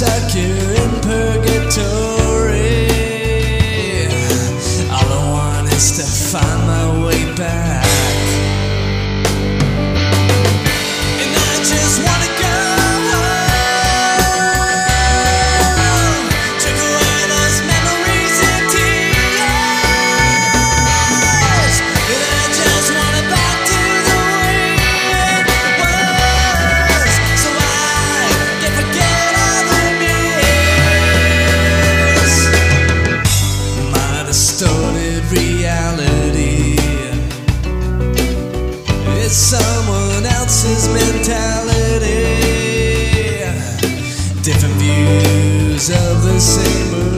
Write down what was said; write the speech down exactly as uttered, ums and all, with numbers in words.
stuck here in purgatory. All I want is to find my way back. And I just wanna go home, take away those memories and tears. And I just wanna back to the way it was, so I can forget all the years. My distorted reality is someone else's mentality. Different views of the same